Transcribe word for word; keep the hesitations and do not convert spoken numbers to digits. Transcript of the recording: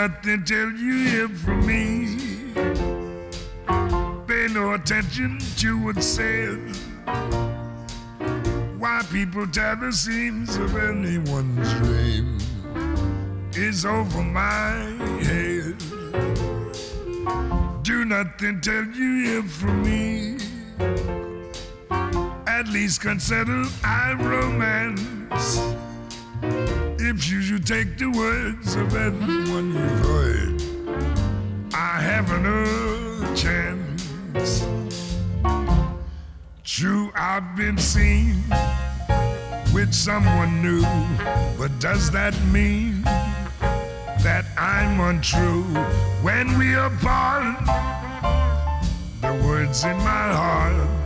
nothing till you hear from me. Pay no attention to what's said. Why people tell the seams of anyone's dream is over my head. Do nothing till you hear from me. At least consider I romance. If you should take the words of everyone you've heard, I have another chance. True, I've been seen with someone new, but does that mean that I'm untrue? When we apart, the words in my heart